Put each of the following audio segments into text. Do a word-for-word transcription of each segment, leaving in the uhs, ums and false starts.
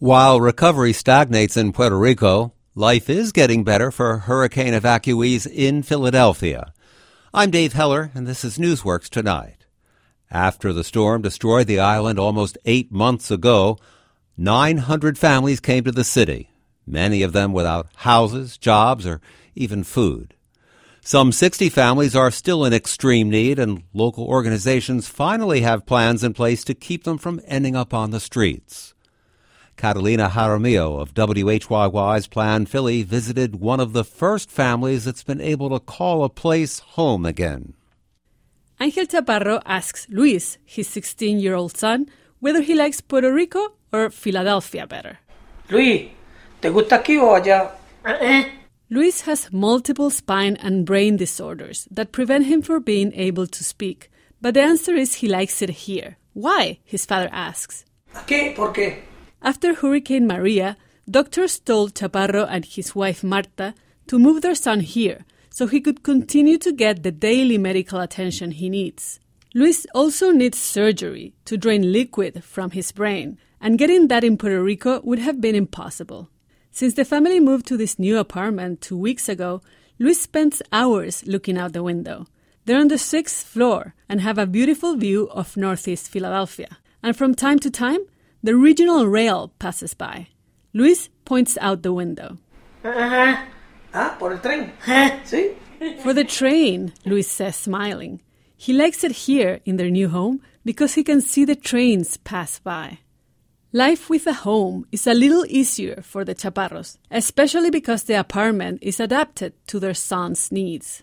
While recovery stagnates in Puerto Rico, life is getting better for hurricane evacuees in Philadelphia. I'm Dave Heller, and this is Newsworks Tonight. After the storm destroyed the island almost eight months ago, nine hundred families came to the city, many of them without houses, jobs, or even food. Some sixty families are still in extreme need, and local organizations finally have plans in place to keep them from ending up on the streets. Catalina Jaramillo of W H Y Y's Plan Philly visited one of the first families that's been able to call a place home again. Angel Chaparro asks Luis, his sixteen-year-old son, whether he likes Puerto Rico or Philadelphia better. Luis, ¿te gusta aquí o allá? Luis has multiple spine and brain disorders that prevent him from being able to speak. But the answer is he likes it here. Why? His father asks. ¿Qué? ¿Por qué? After Hurricane Maria, doctors told Chaparro and his wife Marta to move their son here so he could continue to get the daily medical attention he needs. Luis also needs surgery to drain liquid from his brain, and getting that in Puerto Rico would have been impossible. Since the family moved to this new apartment two weeks ago, Luis spends hours looking out the window. They're on the sixth floor and have a beautiful view of northeast Philadelphia. And from time to time, the regional rail passes by. Luis points out the window. Uh-huh. Ah, por el tren. Sí. For the train, Luis says, smiling. He likes it here in their new home because he can see the trains pass by. Life with a home is a little easier for the Chaparros, especially because the apartment is adapted to their son's needs.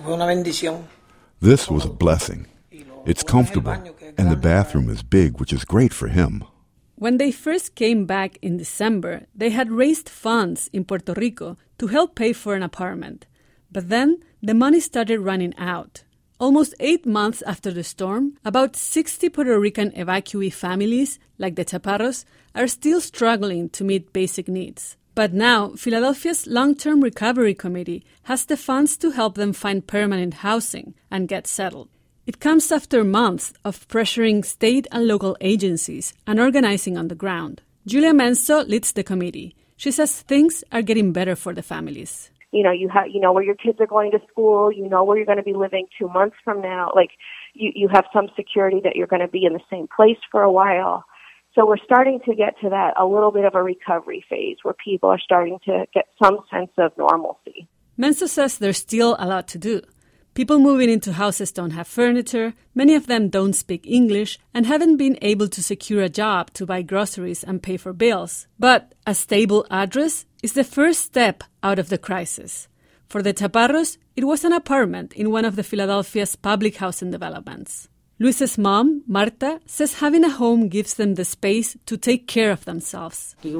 This was a blessing. It's comfortable, and the bathroom is big, which is great for him. When they first came back in December, they had raised funds in Puerto Rico to help pay for an apartment. But then the money started running out. Almost eight months after the storm, about sixty Puerto Rican evacuee families, like the Chaparros, are still struggling to meet basic needs. But now, Philadelphia's Long-Term Recovery Committee has the funds to help them find permanent housing and get settled. It comes after months of pressuring state and local agencies and organizing on the ground. Julia Menso leads the committee. She says things are getting better for the families. You know, you have, you know where your kids are going to school. You know where you're going to be living two months from now. Like, you, you have some security that you're going to be in the same place for a while. So we're starting to get to that, a little bit of a recovery phase where people are starting to get some sense of normalcy. Menso says there's still a lot to do. People moving into houses don't have furniture, many of them don't speak English, and haven't been able to secure a job to buy groceries and pay for bills. But a stable address is the first step out of the crisis. For the Chaparros, it was an apartment in one of the Philadelphia's public housing developments. Luis's mom, Marta, says having a home gives them the space to take care of themselves. Here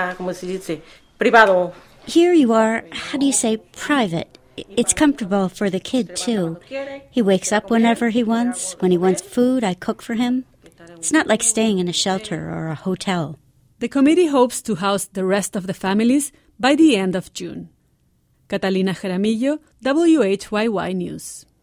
you are, how do you say, private. It's comfortable for the kid, too. He wakes up whenever he wants. When he wants food, I cook for him. It's not like staying in a shelter or a hotel. The committee hopes to house the rest of the families by the end of June. Catalina Jaramillo, W H Y Y News.